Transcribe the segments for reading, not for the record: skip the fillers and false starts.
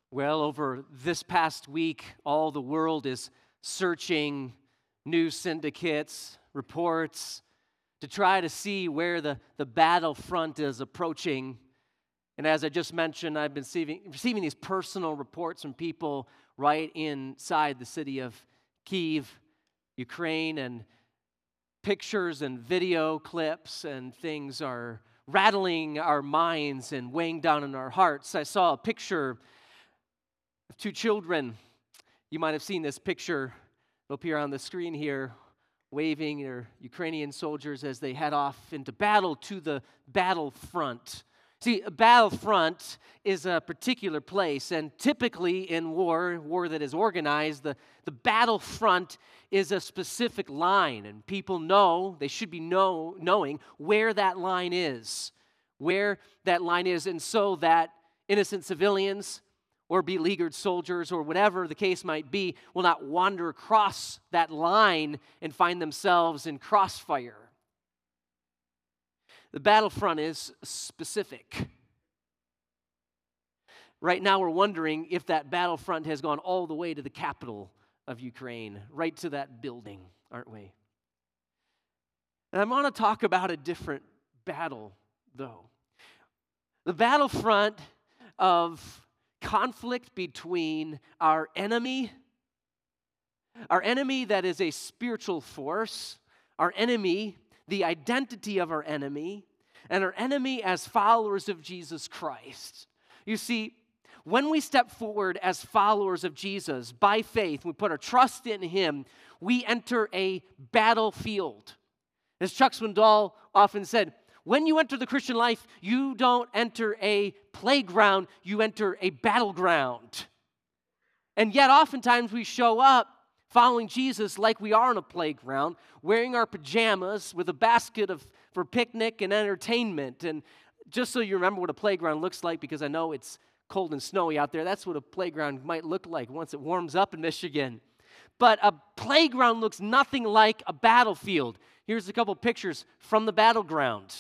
Well, over this past week, all the world is searching news syndicates, reports, to try to see where the battlefront is approaching. And as I just mentioned, I've been receiving these personal reports from people right inside the city of Kyiv, Ukraine, and pictures and video clips and things are rattling our minds and weighing down in our hearts. I saw a picture of two children. You might have seen this picture up here on the screen here, waving their Ukrainian soldiers as they head off into battle to the battlefront. See, a battlefront is a particular place, and typically in war that is organized, the battlefront is a specific line, and people know, they should be knowing where that line is, and so that innocent civilians or beleaguered soldiers or whatever the case might be will not wander across that line and find themselves in crossfire. The battlefront is specific. Right now we're wondering if that battlefront has gone all the way to the capital of Ukraine, right to that building, aren't we? And I want to talk about a different battle, though. The battlefront of conflict between our enemy that is a spiritual force, our enemy, the identity of our enemy, and our enemy as followers of Jesus Christ. You see, when we step forward as followers of Jesus by faith, we put our trust in Him, we enter a battlefield. As Chuck Swindoll often said, when you enter the Christian life, you don't enter a playground, you enter a battleground. And yet oftentimes we show up following Jesus like we are in a playground, wearing our pajamas with a basket for picnic and entertainment. And just so you remember what a playground looks like, because I know it's cold and snowy out there, that's what a playground might look like once it warms up in Michigan. But a playground looks nothing like a battlefield. Here's a couple pictures from the battleground.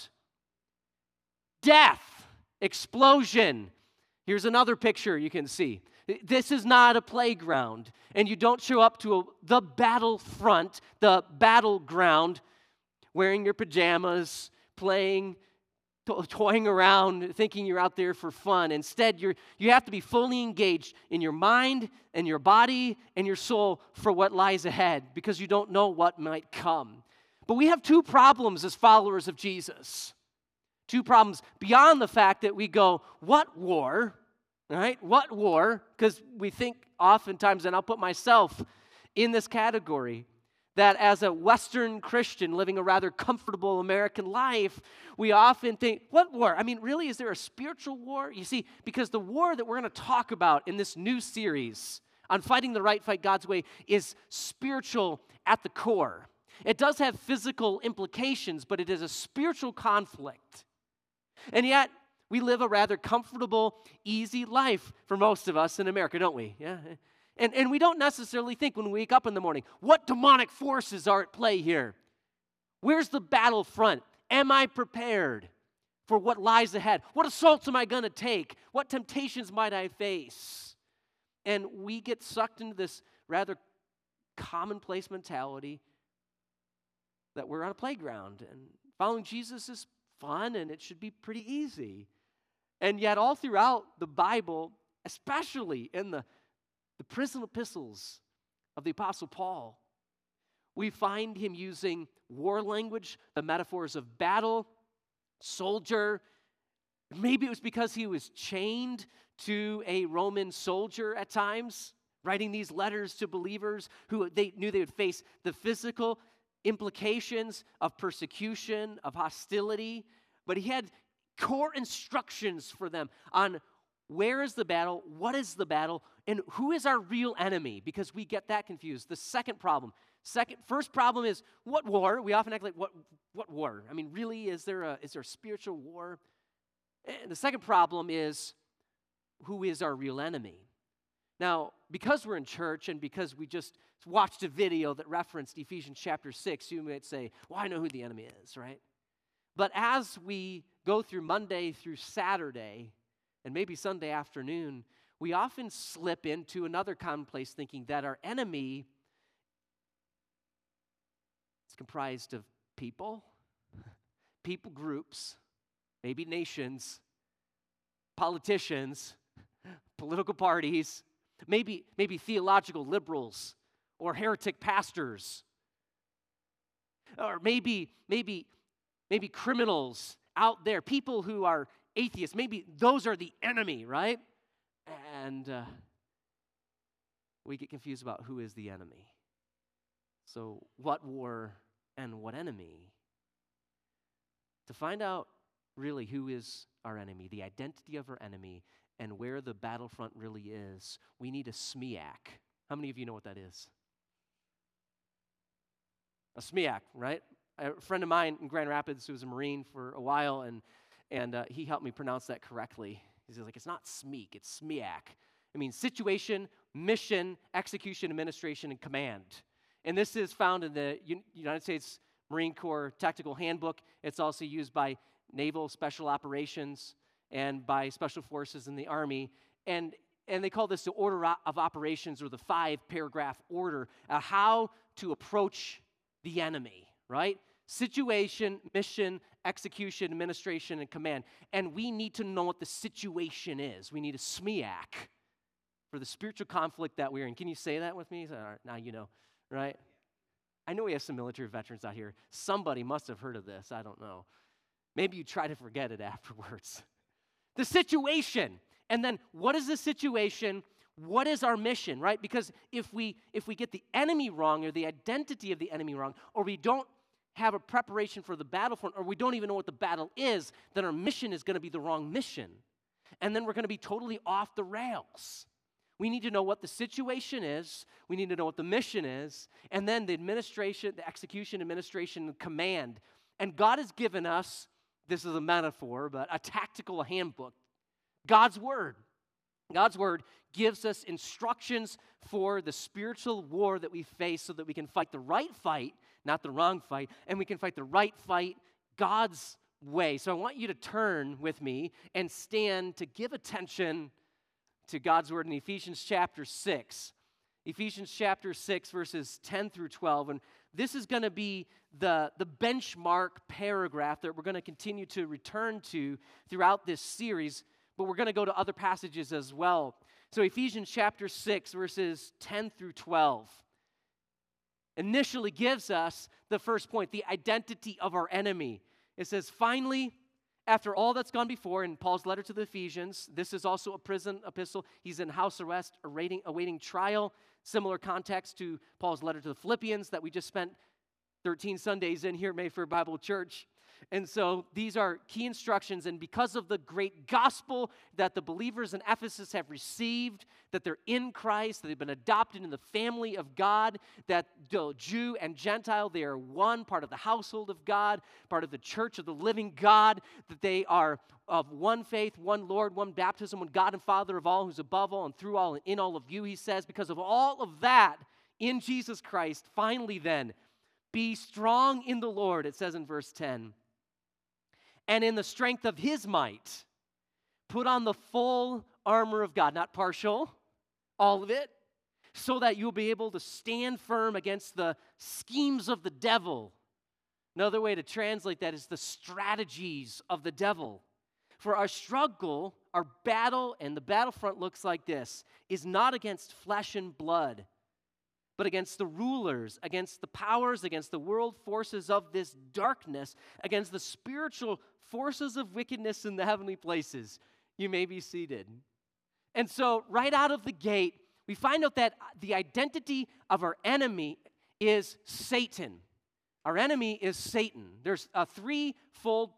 Death, explosion. Here's another picture you can see. This is not a playground, and you don't show up to the battlefront, the battleground, wearing your pajamas, playing, toying around, thinking you're out there for fun. Instead, you have to be fully engaged in your mind and your body and your soul for what lies ahead, because you don't know what might come. But we have two problems as followers of Jesus. Two problems beyond the fact that we go, what war? Right? What war? Because we think oftentimes, and I'll put myself in this category, that as a Western Christian living a rather comfortable American life, we often think, what war? I mean, really, is there a spiritual war? You see, because the war that we're going to talk about in this new series on Fighting the Right Fight God's Way is spiritual at the core. It does have physical implications, but it is a spiritual conflict. And yet, we live a rather comfortable, easy life for most of us in America, don't we? Yeah. And we don't necessarily think when we wake up in the morning, what demonic forces are at play here? Where's the battlefront? Am I prepared for what lies ahead? What assaults am I going to take? What temptations might I face? And we get sucked into this rather commonplace mentality that we're on a playground, and following Jesus is fun and it should be pretty easy. And yet all throughout the Bible, especially in the prison epistles of the Apostle Paul, we find him using war language, the metaphors of battle, soldier. Maybe it was because he was chained to a Roman soldier at times, writing these letters to believers who they knew they would face the physical implications of persecution, of hostility, but he had core instructions for them on where is the battle, what is the battle, and who is our real enemy, because we get that confused. The first problem is, what war? We often act like, what war? I mean, really, is there a spiritual war? And the second problem is, who is our real enemy? Now, because we're in church and because we just watched a video that referenced Ephesians chapter 6, you might say, well, I know who the enemy is, right? But as we go through Monday through Saturday, and maybe Sunday afternoon, we often slip into another commonplace thinking that our enemy is comprised of people groups, maybe nations, politicians, political parties, maybe theological liberals or heretic pastors, or maybe criminals out there, people who are atheists. Maybe those are the enemy, right? And we get confused about who is the enemy. So what war and what enemy? To find out really who is our enemy, the identity of our enemy, and where the battlefront really is, we need a SMEAC. How many of you know what that is? A SMEAC, right? A friend of mine in Grand Rapids who was a Marine for a while, and he helped me pronounce that correctly. He's like, it's not SMEAC, it's SMEAC. It means situation, mission, execution, administration, and command. And this is found in the United States Marine Corps Tactical Handbook. It's also used by Naval Special Operations and by Special Forces in the Army. And they call this the order of operations, or the 5-paragraph order, how to approach the enemy, right? Situation, mission, execution, administration, and command. And we need to know what the situation is. We need a SMEAC for the spiritual conflict that we're in. Can you say that with me? All right, now you know, right? I know we have some military veterans out here. Somebody must have heard of this. I don't know. Maybe you try to forget it afterwards. The situation. And then what is the situation? What is our mission, right? Because if we get the enemy wrong, or the identity of the enemy wrong, or we don't have a preparation for the battlefront, or we don't even know what the battle is, then our mission is going to be the wrong mission. And then we're going to be totally off the rails. We need to know what the situation is. We need to know what the mission is. And then the administration, the execution, administration, and command. And God has given us, this is a metaphor, but a tactical handbook. God's Word. God's Word gives us instructions for the spiritual war that we face so that we can fight the right fight, not the wrong fight, and we can fight the right fight God's way. So I want you to turn with me and stand to give attention to God's Word in Ephesians chapter 6. Ephesians chapter 6, verses 10 through 12. And this is going to be the benchmark paragraph that we're going to continue to return to throughout this series, but we're going to go to other passages as well. So Ephesians chapter 6, verses 10 through 12, initially gives us the first point, the identity of our enemy. It says, finally, after all that's gone before, in Paul's letter to the Ephesians, this is also a prison epistle. He's in house arrest, awaiting trial. Similar context to Paul's letter to the Philippians that we just spent 13 Sundays in here at Mayfair Bible Church. And so these are key instructions, and because of the great gospel that the believers in Ephesus have received, that they're in Christ, that they've been adopted in the family of God, that Jew and Gentile, they are one, part of the household of God, part of the church of the living God, that they are of one faith, one Lord, one baptism, one God and Father of all, who's above all and through all and in all of you, he says. Because of all of that in Jesus Christ, finally then, be strong in the Lord, it says in verse 10. And in the strength of his might, put on the full armor of God, not partial, all of it, so that you'll be able to stand firm against the schemes of the devil. Another way to translate that is the strategies of the devil. For our struggle, our battle, and the battlefront looks like this, is not against flesh and blood, but against the rulers, against the powers, against the world forces of this darkness, against the spiritual forces of wickedness in the heavenly places. You may be seated. And so right out of the gate, we find out that the identity of our enemy is Satan. Our enemy is Satan. There's a threefold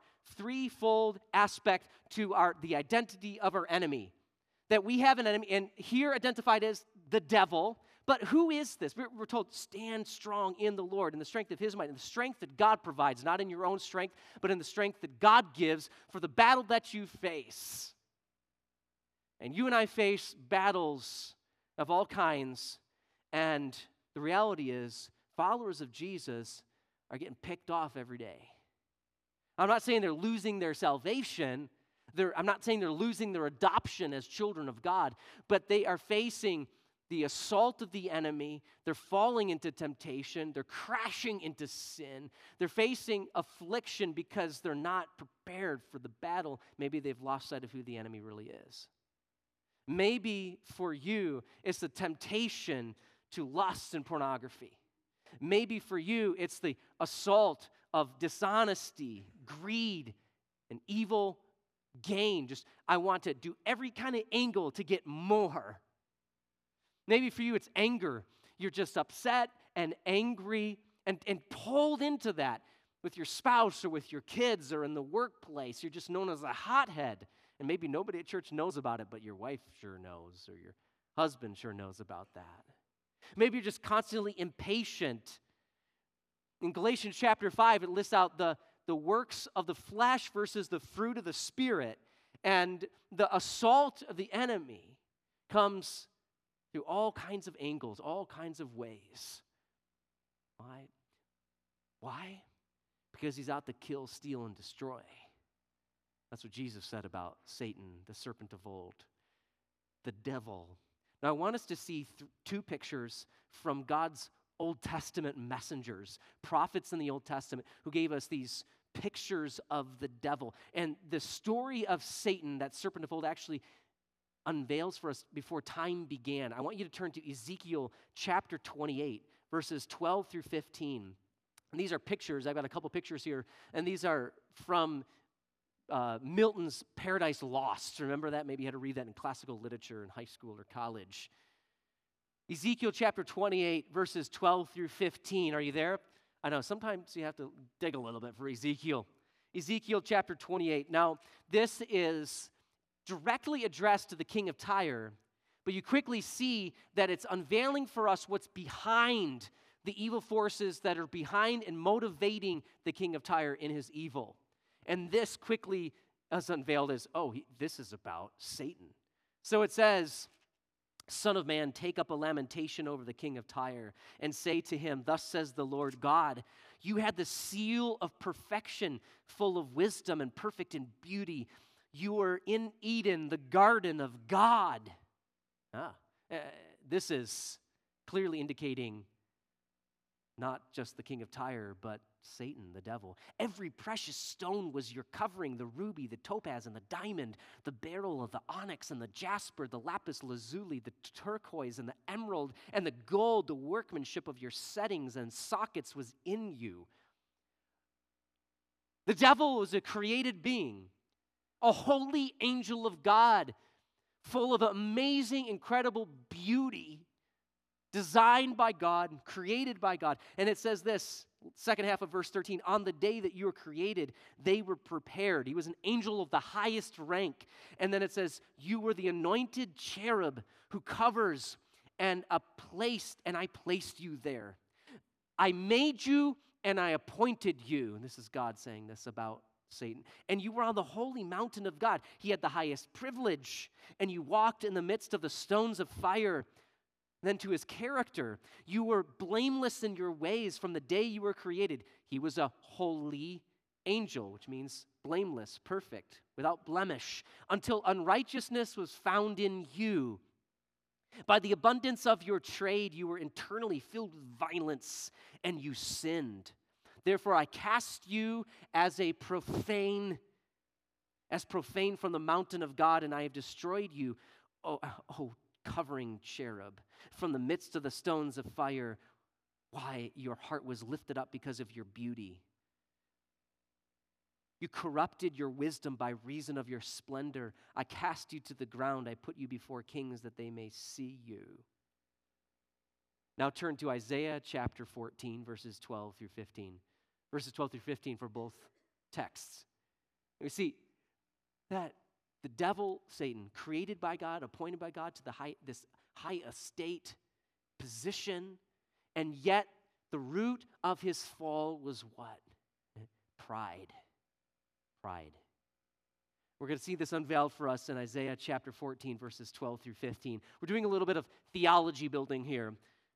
aspect to the identity of our enemy. That we have an enemy, and here identified as the devil. But who is this? We're told, stand strong in the Lord, in the strength of his might, in the strength that God provides, not in your own strength, but in the strength that God gives for the battle that you face. And you and I face battles of all kinds, and the reality is, followers of Jesus are getting picked off every day. I'm not saying they're losing their salvation. I'm not saying they're losing their adoption as children of God, but they are facing the assault of the enemy. They're falling into temptation. They're crashing into sin. They're facing affliction because they're not prepared for the battle. Maybe they've lost sight of who the enemy really is. Maybe for you, it's the temptation to lust and pornography. Maybe for you, it's the assault of dishonesty, greed, and evil gain. Just, I want to do every kind of angle to get more. Maybe for you, it's anger. You're just upset and angry and pulled into that with your spouse or with your kids or in the workplace. You're just known as a hothead. And maybe nobody at church knows about it, but your wife sure knows, or your husband sure knows about that. Maybe you're just constantly impatient. In Galatians chapter 5, it lists out the works of the flesh versus the fruit of the Spirit. And the assault of the enemy comes through all kinds of angles, all kinds of ways. Why? Why? Because he's out to kill, steal, and destroy. That's what Jesus said about Satan, the serpent of old, the devil. Now, I want us to see two pictures from God's Old Testament messengers, prophets in the Old Testament, who gave us these pictures of the devil. And the story of Satan, that serpent of old, actually unveils for us before time began. I want you to turn to Ezekiel chapter 28, verses 12 through 15. And these are pictures. I've got a couple pictures here, and these are from Milton's Paradise Lost. Remember that? Maybe you had to read that in classical literature in high school or college. Ezekiel chapter 28, verses 12 through 15. Are you there? I know, sometimes you have to dig a little bit for Ezekiel. Ezekiel chapter 28. Now, this is directly addressed to the king of Tyre, but you quickly see that it's unveiling for us what's behind the evil forces that are behind and motivating the king of Tyre in his evil. And this quickly is unveiled as, this is about Satan. So it says, Son of man, take up a lamentation over the king of Tyre and say to him, thus says the Lord God, you had the seal of perfection, full of wisdom and perfect in beauty. You were in Eden, the garden of God. This is clearly indicating not just the king of Tyre, but Satan, the devil. Every precious stone was your covering, the ruby, the topaz, and the diamond, the beryl, the onyx, and the jasper, the lapis lazuli, the turquoise, and the emerald, and the gold, the workmanship of your settings and sockets was in you. The devil was a created being, a holy angel of God, full of amazing, incredible beauty, designed by God, created by God. And it says this, second half of verse 13, on the day that you were created, they were prepared. He was an angel of the highest rank. And then it says, you were the anointed cherub who covers, and I placed you there. I made you and I appointed you. And this is God saying this about Satan. And you were on the holy mountain of God. He had the highest privilege. And you walked in the midst of the stones of fire. Then to his character, you were blameless in your ways from the day you were created. He was a holy angel, which means blameless, perfect, without blemish, until unrighteousness was found in you. By the abundance of your trade, you were internally filled with violence, and you sinned. Therefore, I cast you as profane from the mountain of God, and I have destroyed you, covering cherub, from the midst of the stones of fire. Why? Your heart was lifted up because of your beauty. You corrupted your wisdom by reason of your splendor. I cast you to the ground. I put you before kings that they may see you. Now turn to Isaiah chapter 14, verses 12 through 15. Verses 12 through 15 for both texts. We see that the devil, Satan, created by God, appointed by God to this high estate position, and yet the root of his fall was what? Pride. Pride. We're going to see this unveiled for us in Isaiah chapter 14, verses 12 through 15. We're doing a little bit of theology building here.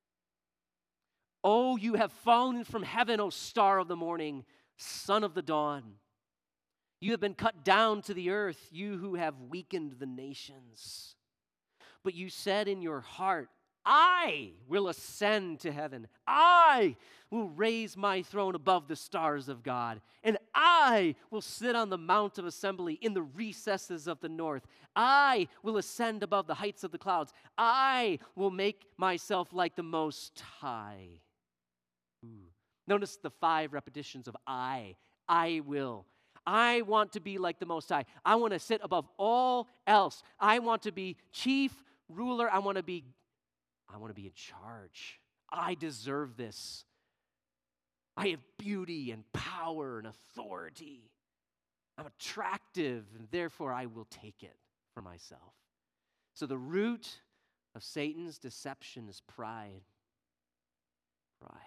Oh, you have fallen from heaven, O star of the morning, son of the dawn. You have been cut down to the earth, you who have weakened the nations. But you said in your heart, I will ascend to heaven. I will raise my throne above the stars of God. And I will sit on the mount of assembly in the recesses of the north. I will ascend above the heights of the clouds. I will make myself like the Most High. Notice the 5 repetitions of I. I will. I want to be like the Most High. I want to sit above all else. I want to be chief ruler. I want to be in charge. I deserve this. I have beauty and power and authority. I'm attractive, and therefore I will take it for myself. So the root of Satan's deception is pride. Pride.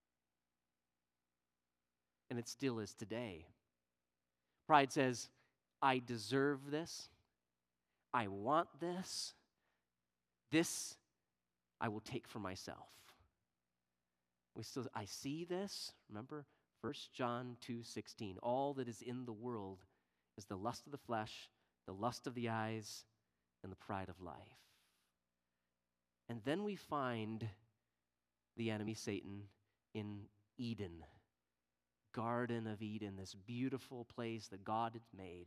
And it still is today. Pride says, I deserve this. I want this. This I will take for myself. I see this. Remember 1 John 2:16. All that is in the world is the lust of the flesh, the lust of the eyes, and the pride of life. And then we find the enemy Satan in Eden. Garden of Eden, this beautiful place that God had made.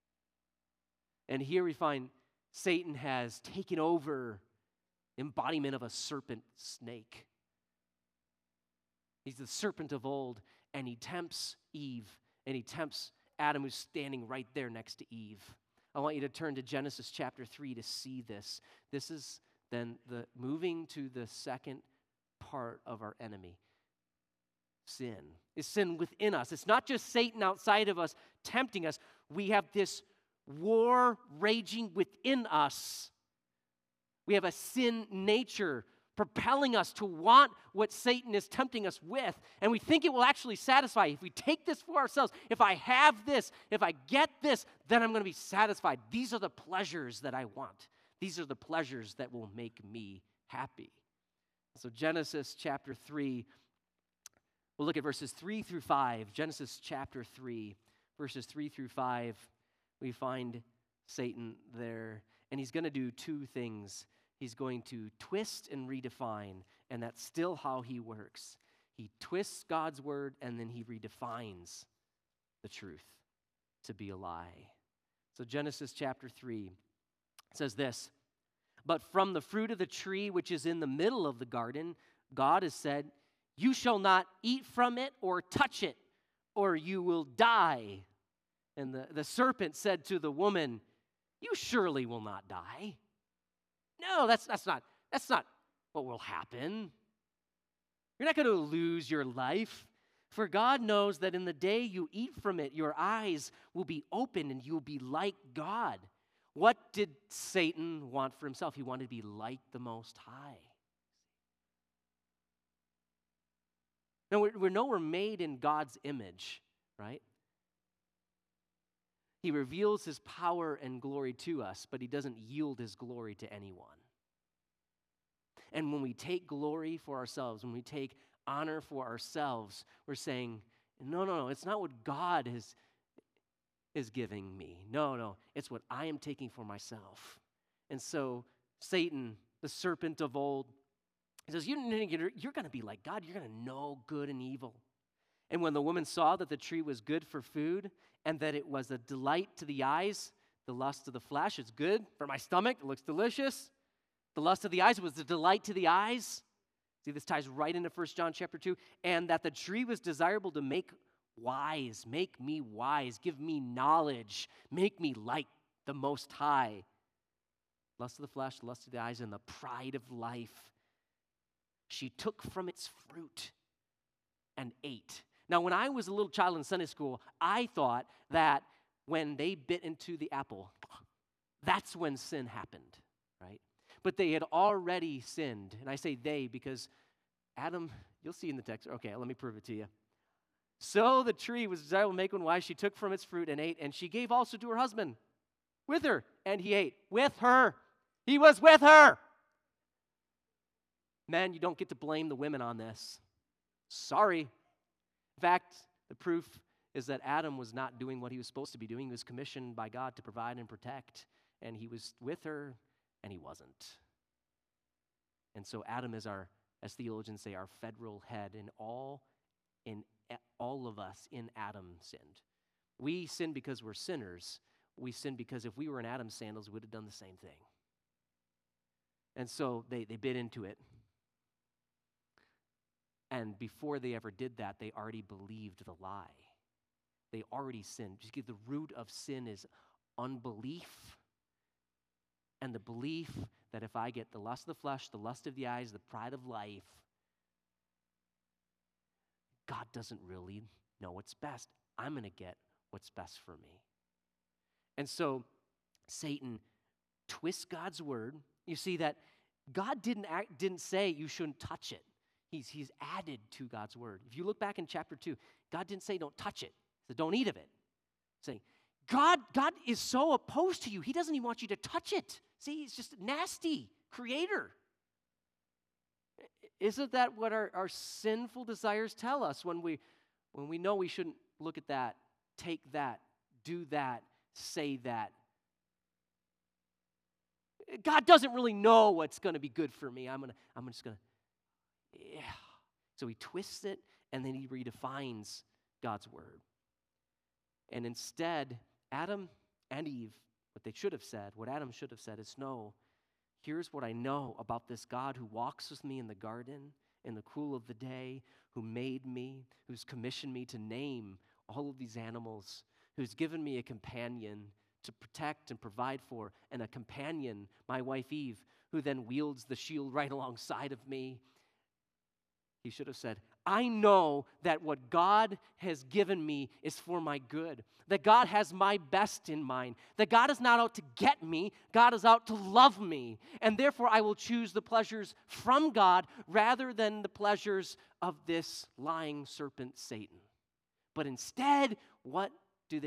And here we find Satan has taken over, embodiment of a serpent snake. He's the serpent of old, and he tempts Eve, and he tempts Adam, who's standing right there next to Eve. I want you to turn to Genesis chapter 3 to see this. This is then the moving to the second part of our enemy. Sin. Is sin within us. It's not just Satan outside of us tempting us. We have this war raging within us. We have a sin nature propelling us to want what Satan is tempting us with. And we think it will actually satisfy. If we take this for ourselves, if I have this, if I get this, then I'm going to be satisfied. These are the pleasures that I want. These are the pleasures that will make me happy. So Genesis chapter 3, we'll look at verses 3 through 5. Genesis chapter 3, verses 3 through 5, we find Satan there. And he's going to do 2 things. He's going to twist and redefine, and that's still how he works. He twists God's word, and then he redefines the truth to be a lie. So Genesis chapter 3 says this, "But from the fruit of the tree which is in the middle of the garden, God has said, you shall not eat from it or touch it, or you will die. And the serpent said to the woman, you surely will not die." No, that's not what will happen. You're not going to lose your life. For God knows that in the day you eat from it, your eyes will be opened and you'll be like God. What did Satan want for himself? He wanted to be like the Most High. Now, we know we're made in God's image, right? He reveals his power and glory to us, but he doesn't yield his glory to anyone. And when we take glory for ourselves, when we take honor for ourselves, we're saying, no, it's not what God is giving me. No, it's what I am taking for myself. And so Satan, the serpent of old, he says, you're going to be like God. You're going to know good and evil. And when the woman saw that the tree was good for food and that it was a delight to the eyes, the lust of the flesh, it's good for my stomach, it looks delicious. The lust of the eyes was the delight to the eyes. See, this ties right into 1 John chapter 2. And that the tree was desirable to make me wise, give me knowledge, make me like the Most High. Lust of the flesh, lust of the eyes, and the pride of life. She took from its fruit and ate. Now, when I was a little child in Sunday school, I thought that when they bit into the apple, that's when sin happened, right? But they had already sinned. And I say they because Adam, you'll see in the text. Okay, let me prove it to you. So the tree was desirable to make one wise. She took from its fruit and ate, and she gave also to her husband with her, and he ate with her. He was with her. Men, you don't get to blame the women on this. Sorry. In fact, the proof is that Adam was not doing what he was supposed to be doing. He was commissioned by God to provide and protect, and he was with her, and he wasn't. And so Adam is our, as theologians say, our federal head, and all of us in Adam sinned. We sin because we're sinners. We sin because if we were in Adam's sandals, we would have done the same thing. And so they bit into it. And before they ever did that, they already believed the lie. They already sinned. Just the root of sin is unbelief. And the belief that if I get the lust of the flesh, the lust of the eyes, the pride of life, God doesn't really know what's best. I'm going to get what's best for me. And so Satan twists God's word. You see that God didn't say you shouldn't touch it. He's added to God's word. If you look back in chapter 2, God didn't say don't touch it. He said don't eat of it. Saying, God is so opposed to you, he doesn't even want you to touch it. See, he's just nasty creator. Isn't that what our sinful desires tell us when we know we shouldn't look at that, take that, do that, say that? God doesn't really know what's going to be good for me. I'm just going to, yeah. So he twists it, and then he redefines God's word. And instead, Adam and Eve, what Adam should have said is, no, here's what I know about this God who walks with me in the garden in the cool of the day, who made me, who's commissioned me to name all of these animals, who's given me a companion to protect and provide for, and a companion, my wife Eve, who then wields the shield right alongside of me. He should have said, I know that what God has given me is for my good, that God has my best in mind, that God is not out to get me, God is out to love me, and therefore I will choose the pleasures from God rather than the pleasures of this lying serpent Satan. But instead, what do?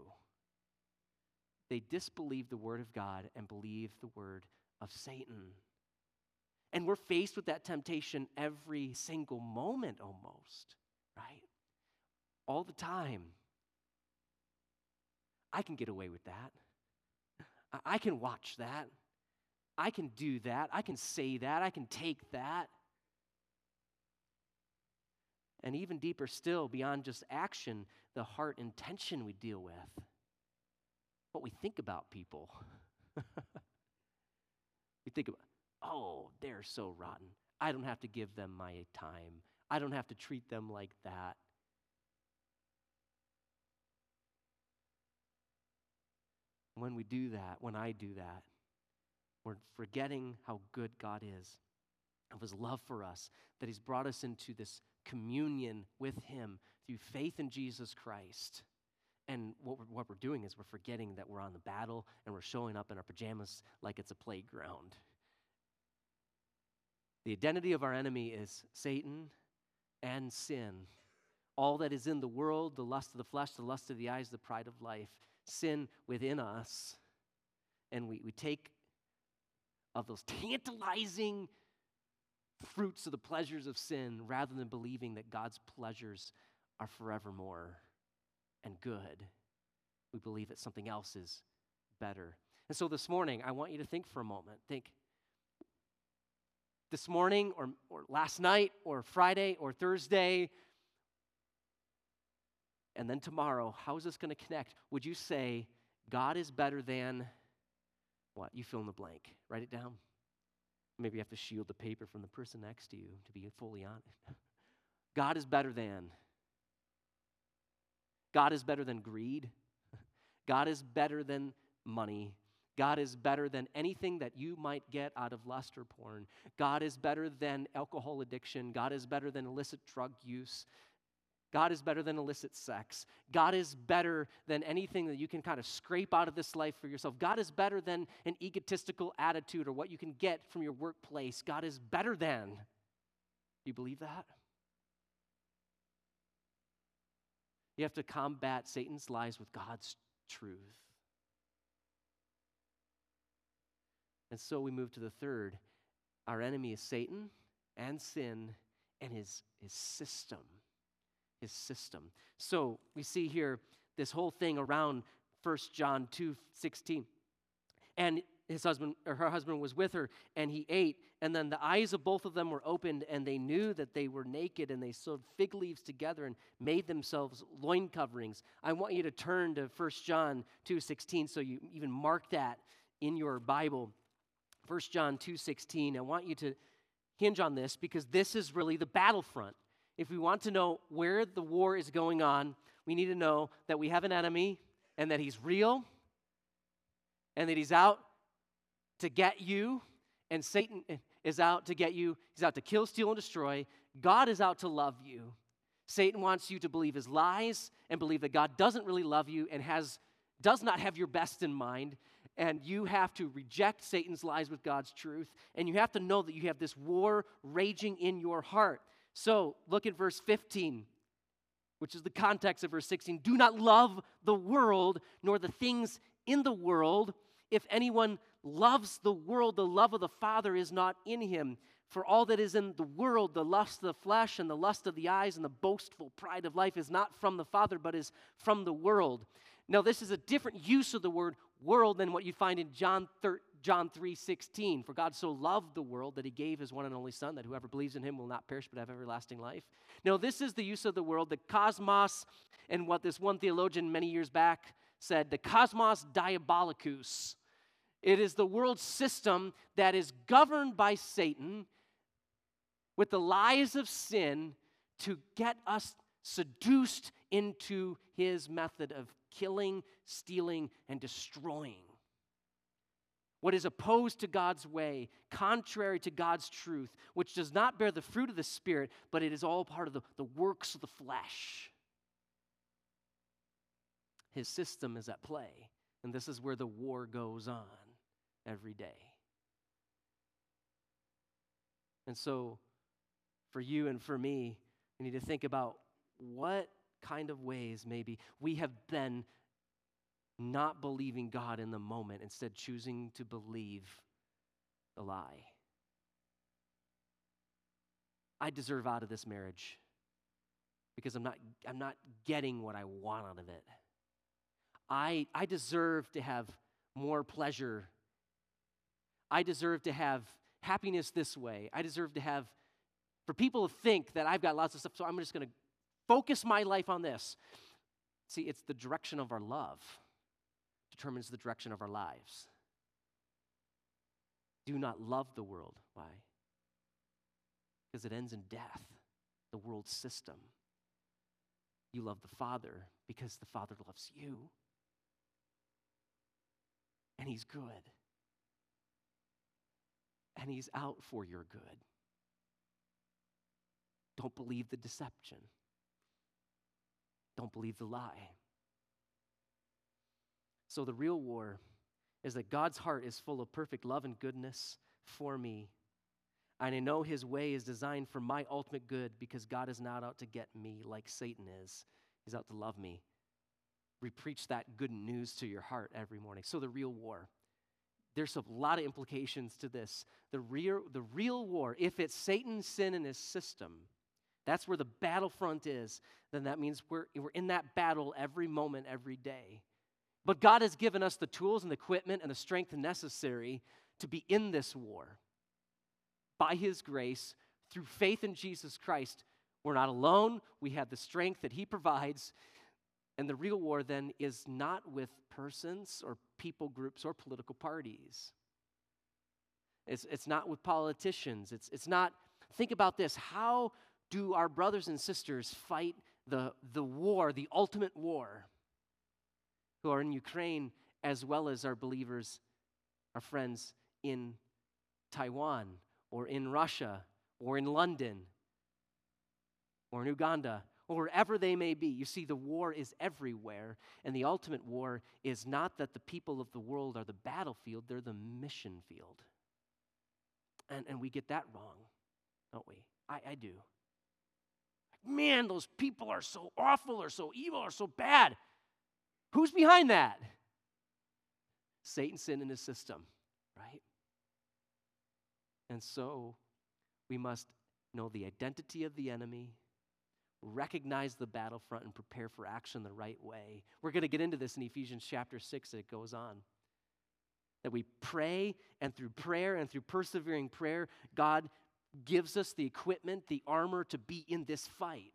They disbelieve the word of God and believe the word of Satan. And we're faced with that temptation every single moment almost, right? All the time. I can get away with that. I can watch that. I can do that. I can say that. I can take that. And even deeper still, beyond just action, the heart intention we deal with. What we think about people. We think about, oh, they're so rotten. I don't have to give them my time. I don't have to treat them like that. When we do that, when I do that, we're forgetting how good God is, of his love for us, that he's brought us into this communion with him through faith in Jesus Christ. And what we're doing is we're forgetting that we're on the battle and we're showing up in our pajamas like it's a playground. The identity of our enemy is Satan and sin. All that is in the world, the lust of the flesh, the lust of the eyes, the pride of life, sin within us. And we take of those tantalizing fruits of the pleasures of sin rather than believing that God's pleasures are forevermore and good. We believe that something else is better. And so this morning, I want you to think for a moment. Think, this morning or last night or Friday or Thursday, and then tomorrow, how is this going to connect? Would you say God is better than what? You fill in the blank. Write it down. Maybe you have to shield the paper from the person next to you to be fully honest. God is better than. God is better than greed. God is better than money. God is better than anything that you might get out of lust or porn. God is better than alcohol addiction. God is better than illicit drug use. God is better than illicit sex. God is better than anything that you can kind of scrape out of this life for yourself. God is better than an egotistical attitude or what you can get from your workplace. God is better than. Do you believe that? You have to combat Satan's lies with God's truth. And so we move to the third. Our enemy is Satan and sin and his system. his system. So we see here this whole thing around 1 John 2:16. And her husband was with her, and he ate, and then the eyes of both of them were opened, and they knew that they were naked, and they sewed fig leaves together and made themselves loin coverings. I want you to turn to 1 John 2:16, so you even mark that in your Bible. 1 John 2:16. I want you to hinge on this, because this is really the battlefront. If we want to know where the war is going on, we need to know that we have an enemy, and that he's real, and that he's out to get you, and Satan is out to get you. He's out to kill, steal, and destroy. God is out to love you. Satan wants you to believe his lies and believe that God doesn't really love you and does not have your best in mind. And you have to reject Satan's lies with God's truth. And you have to know that you have this war raging in your heart. So look at verse 15, which is the context of verse 16. Do not love the world, nor the things in the world. If anyone loves the world, the love of the Father is not in him. For all that is in the world, the lust of the flesh and the lust of the eyes and the boastful pride of life, is not from the Father, but is from the world. Now, this is a different use of the word world than what you find in John 3:16. For God so loved the world that he gave his one and only Son, that whoever believes in him will not perish but have everlasting life. Now, this is the use of the world, the cosmos, and what this one theologian many years back said, the cosmos diabolicus. It is the world system that is governed by Satan with the lies of sin to get us seduced into his method of killing, stealing, and destroying. What is opposed to God's way, contrary to God's truth, which does not bear the fruit of the Spirit, but it is all part of the works of the flesh. His system is at play, and this is where the war goes on every day. And so, for you and for me, we need to think about what kind of ways maybe we have been not believing God in the moment, instead choosing to believe the lie. I deserve out of this marriage because I'm not getting what I want out of it. I deserve to have more pleasure. I deserve to have happiness this way. I deserve to have, for people to think that I've got lots of stuff, so I'm just going to focus my life on this. See, it's the direction of our love determines the direction of our lives. Do not love the world. Why? Because it ends in death, the world system. You love the Father because the Father loves you. And he's good. And he's out for your good. Don't believe the deception. Don't believe the lie. So the real war is that God's heart is full of perfect love and goodness for me. And I know his way is designed for my ultimate good, because God is not out to get me like Satan is. He's out to love me. We preach that good news to your heart every morning. So the real war. There's a lot of implications to this. The real war, if it's Satan's sin and his system, that's where the battlefront is, then that means we're in that battle every moment, every day. But God has given us the tools and the equipment and the strength necessary to be in this war. By his grace, through faith in Jesus Christ, we're not alone. We have the strength that he provides. And the real war then is not with persons or people groups or political parties. It's not with politicians. It's not, think about this. How do our brothers and sisters fight the war, the ultimate war, who are in Ukraine, as well as our believers, our friends in Taiwan, or in Russia, or in London, or in Uganda, or wherever they may be? You see, the war is everywhere, and the ultimate war is not that the people of the world are the battlefield, they're the mission field. And we get that wrong, don't we? I do. Man, those people are so awful, or so evil, or so bad. Who's behind that? Satan's sin in his system, right? And so we must know the identity of the enemy. recognize the battlefront and prepare for action the right way. We're going to get into this in Ephesians chapter 6 as it goes on. That we pray, and through prayer and through persevering prayer, God gives us the equipment, the armor to be in this fight.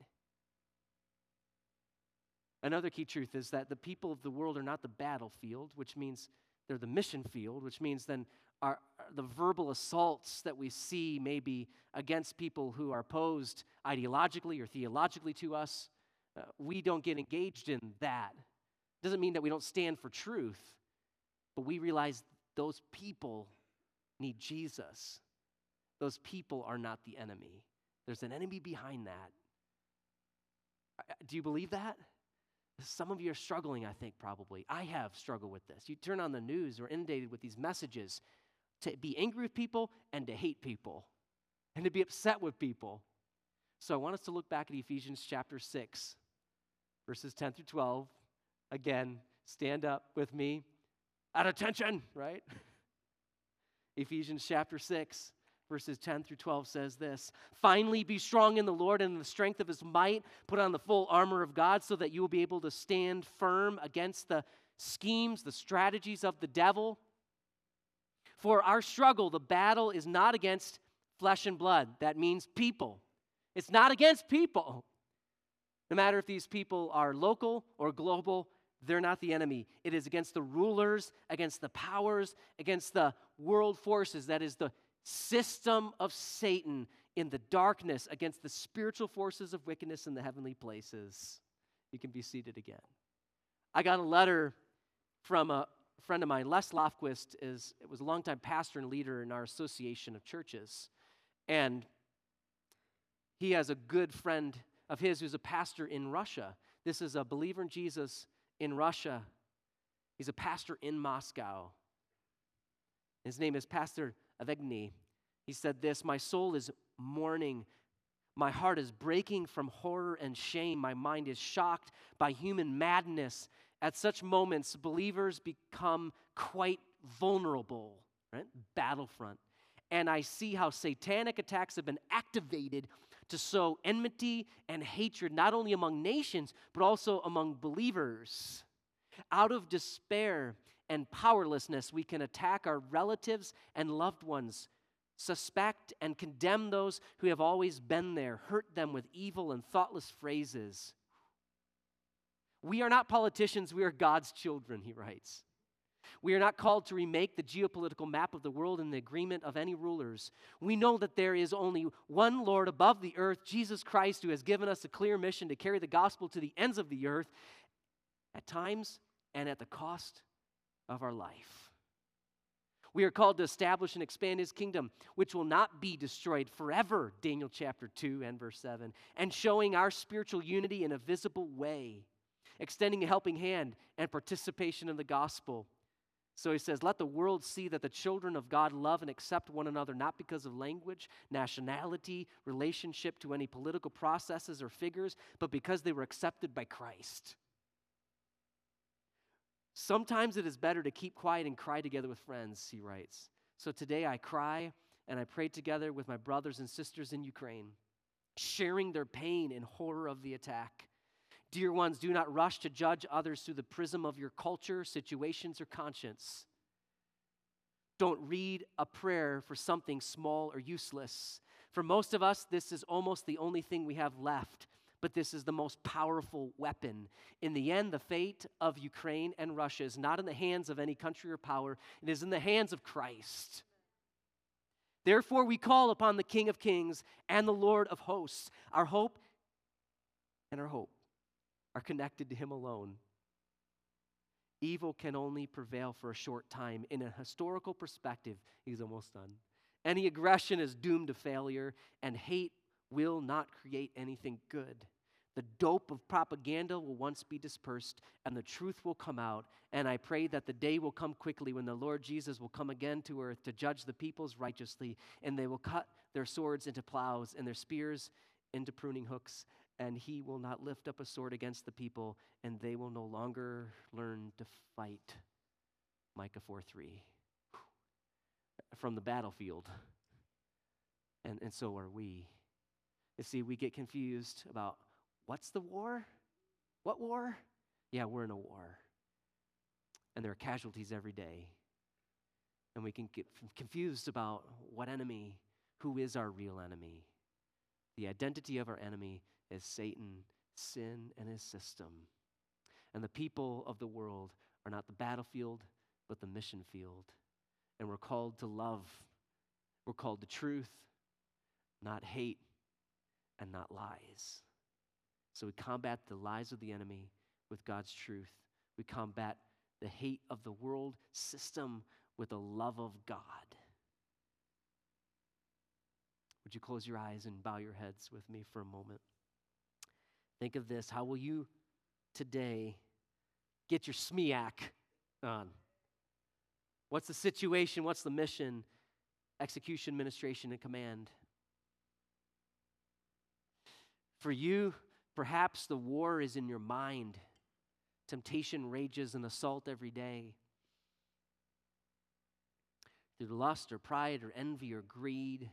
Another key truth is that the people of the world are not the battlefield, which means they're the mission field, which means then the verbal assaults that we see maybe against people who are opposed ideologically or theologically to us, we don't get engaged in that. Doesn't mean that we don't stand for truth, but we realize those people need Jesus. Those people are not the enemy. There's an enemy behind that. Do you believe that? Some of you are struggling, I think, probably. I have struggled with this. You turn on the news, we're inundated with these messages to be angry with people and to hate people and to be upset with people. So I want us to look back at Ephesians chapter 6, verses 10 through 12. Again, stand up with me. At attention, right? Ephesians chapter 6, verses 10 through 12 says this: "Finally, be strong in the Lord and in the strength of his might. Put on the full armor of God so that you will be able to stand firm against the schemes, the strategies of the devil. For our struggle, the battle is not against flesh and blood." That means people. It's not against people. No matter if these people are local or global, they're not the enemy. It is against the rulers, against the powers, against the world forces. That is the system of Satan in the darkness, against the spiritual forces of wickedness in the heavenly places. You can be seated again. I got a letter from a friend of mine. Les Lofquist was a longtime pastor and leader in our association of churches. And he has a good friend of his who's a pastor in Russia. This is a believer in Jesus in Russia. He's a pastor in Moscow. His name is Pastor Avegny. He said this: "My soul is mourning. My heart is breaking from horror and shame. My mind is shocked by human madness. At such moments, believers become quite vulnerable." Right? Battlefront. "And I see how satanic attacks have been activated to sow enmity and hatred, not only among nations, but also among believers. Out of despair and powerlessness, we can attack our relatives and loved ones, suspect and condemn those who have always been there, hurt them with evil and thoughtless phrases. We are not politicians, we are God's children," he writes. "We are not called to remake the geopolitical map of the world in the agreement of any rulers. We know that there is only one Lord above the earth, Jesus Christ, who has given us a clear mission to carry the gospel to the ends of the earth, at times and at the cost of our life. We are called to establish and expand his kingdom, which will not be destroyed forever," Daniel chapter 2 and verse 7, "and showing our spiritual unity in a visible way, extending a helping hand and participation in the gospel." So he says, "Let the world see that the children of God love and accept one another, not because of language, nationality, relationship to any political processes or figures, but because they were accepted by Christ. Sometimes it is better to keep quiet and cry together with friends," he writes. "So today I cry and I pray together with my brothers and sisters in Ukraine, sharing their pain and horror of the attack. Dear ones, do not rush to judge others through the prism of your culture, situations, or conscience. Don't read a prayer for something small or useless. For most of us, this is almost the only thing we have left, but this is the most powerful weapon. In the end, the fate of Ukraine and Russia is not in the hands of any country or power. It is in the hands of Christ. Therefore, we call upon the King of Kings and the Lord of hosts. Our hope and our hope are connected to him alone. Evil can only prevail for a short time. In a historical perspective," he's almost done, "any aggression is doomed to failure, and hate will not create anything good. The dope of propaganda will once be dispersed, and the truth will come out. And I pray that the day will come quickly when the Lord Jesus will come again to earth to judge the peoples righteously, and they will cut their swords into plows and their spears into pruning hooks, and he will not lift up a sword against the people, and they will no longer learn to fight." Micah 4:3. From the battlefield. And so are we. You see, we get confused about What's the war? What war? Yeah, we're in a war. And there are casualties every day. And we can get confused about what enemy, who is our real enemy. The identity of our enemy is Satan, sin, and his system. And the people of the world are not the battlefield, but the mission field. And we're called to love. We're called to truth, not hate, and not lies. So we combat the lies of the enemy with God's truth. We combat the hate of the world system with the love of God. Would you close your eyes and bow your heads with me for a moment? Think of this. How will you today get your SMEAC on? What's the situation? What's the mission? Execution, administration, and command. For you, perhaps the war is in your mind. Temptation rages and assault every day. Through lust or pride or envy or greed,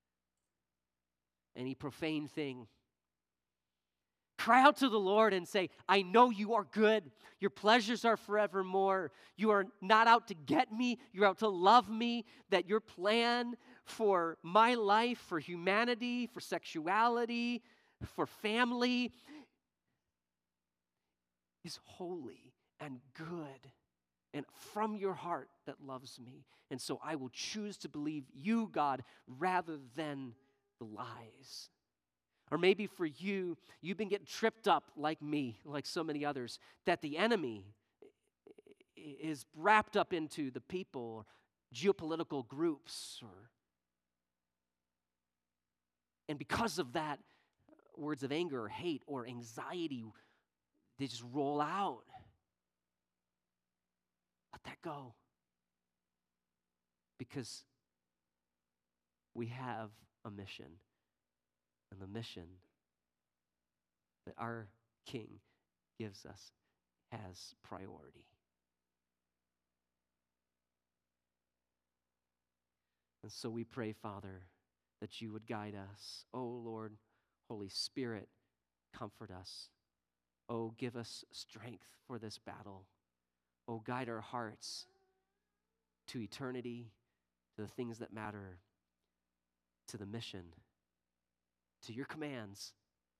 any profane thing. Cry out to the Lord and say, I know you are good. Your pleasures are forevermore. You are not out to get me. You're out to love me. That your plan for my life, for humanity, for sexuality, for family is holy and good and from your heart that loves me. And so I will choose to believe you, God, rather than the lies. Or maybe for you, you've been getting tripped up like me, like so many others, that the enemy is wrapped up into the people, geopolitical groups, and because of that, words of anger or hate or anxiety, they just roll out. Let that go. Because we have a mission. And the mission that our King gives us has priority. And so we pray, Father, that you would guide us. Oh, Lord, Holy Spirit, comfort us. Oh, give us strength for this battle. Oh, guide our hearts to eternity, to the things that matter, to the mission, to your commands.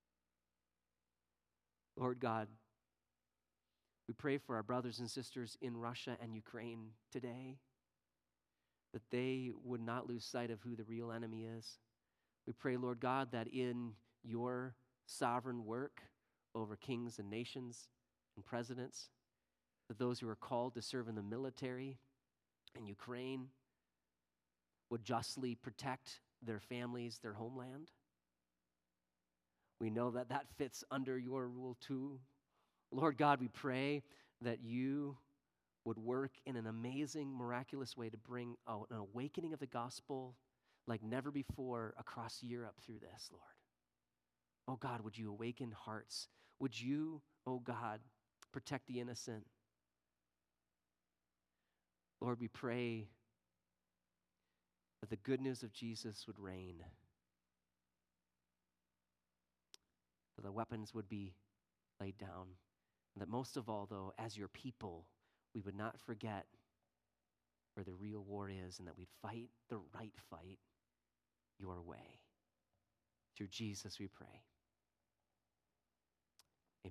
Lord God, we pray for our brothers and sisters in Russia and Ukraine today, that they would not lose sight of who the real enemy is. We pray, Lord God, that in your sovereign work over kings and nations and presidents, that those who are called to serve in the military in Ukraine would justly protect their families, their homeland. We know that that fits under your rule too. Lord God, we pray that you would work in an amazing, miraculous way to bring out an awakening of the gospel like never before across Europe through this, Lord. Oh God, would you awaken hearts? Would you, oh God, protect the innocent? Lord, we pray that the good news of Jesus would reign, that the weapons would be laid down, and that most of all, though, as your people, we would not forget where the real war is, and that we'd fight the right fight your way. Through Jesus we pray.